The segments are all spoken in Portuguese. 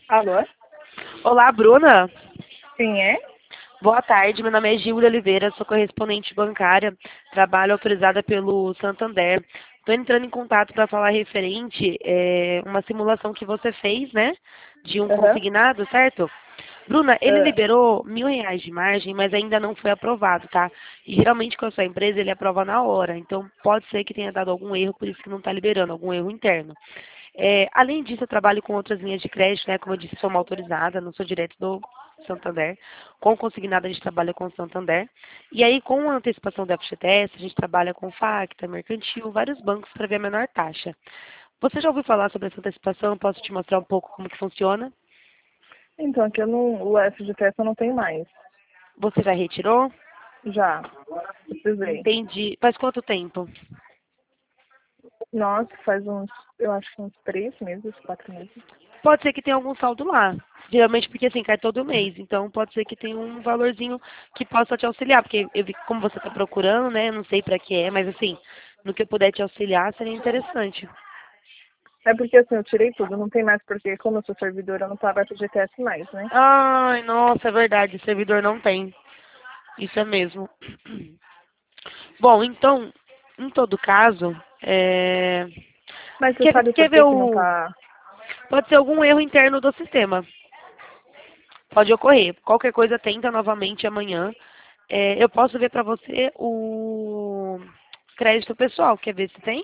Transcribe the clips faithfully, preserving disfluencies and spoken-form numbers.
Alô? Olá, Bruna. Sim, é? Boa tarde, meu nome é Gilda Oliveira, sou correspondente bancária, trabalho autorizada pelo Santander. Estou entrando em contato para falar referente é, uma simulação que você fez, né, de um Aham. consignado, certo? Bruna, ele Ah, liberou mil reais de margem, mas ainda não foi aprovado, tá? E geralmente com a sua empresa ele aprova na hora, então pode ser que tenha dado algum erro, por isso que não está liberando, algum erro interno. É, além disso, eu trabalho com outras linhas de crédito, né? Como eu disse, sou uma autorizada, não sou direto do Santander. Com consignado, a gente trabalha com o Santander. E aí, com a antecipação do F G T S, a gente trabalha com Facta, Mercantil, vários bancos para ver a menor taxa. Você já ouviu falar sobre essa antecipação? Posso te mostrar um pouco como que funciona? então, aqui eu não, o F de teste eu não tenho mais. Você já retirou? Já. Precisei. Entendi. Faz quanto tempo? Nossa, faz uns, eu acho que uns três meses, quatro meses. Pode ser que tenha algum saldo lá. Geralmente porque assim, cai todo mês. Então pode ser que tenha um valorzinho que possa te auxiliar. Porque eu vi que como você está procurando, né? Não sei para que é, mas assim, no que eu puder te auxiliar seria interessante. É porque assim, eu tirei tudo, não tem mais, porque como eu sou servidora, eu não pago F G T S mais, né? Ai, nossa, é verdade, servidor não tem. Isso é mesmo. Bom, então, em todo caso, é... Mas você quer, sabe quer por ver que que não o. tá? Pode ser algum erro interno do sistema. Pode ocorrer. Qualquer coisa tenta novamente amanhã. É, eu posso ver para você o crédito pessoal. Quer ver se tem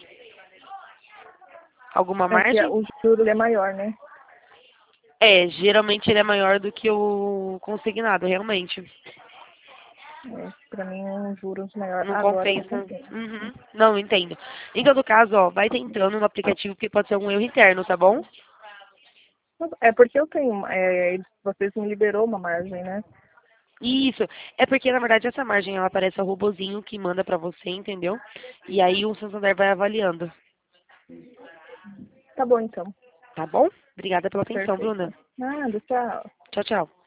alguma É que margem? o juro ele é maior, né? É, geralmente ele é maior do que o consignado, realmente. É, pra mim, um juros maior. Não Agora tá compensa. compensa. Uhum. Não, entendo. Em todo caso, ó, vai tentando no aplicativo porque pode ser algum erro interno, tá bom? É porque eu tenho, é, eles- vocês me liberou uma margem, né? Isso. É porque, na verdade, essa margem ela aparece a robozinho que manda pra você, entendeu? E aí o Santander vai avaliando. Tá bom então. Tá bom? Obrigada pela atenção, Bruna. Perfeito. Nada, tchau. Tchau, tchau.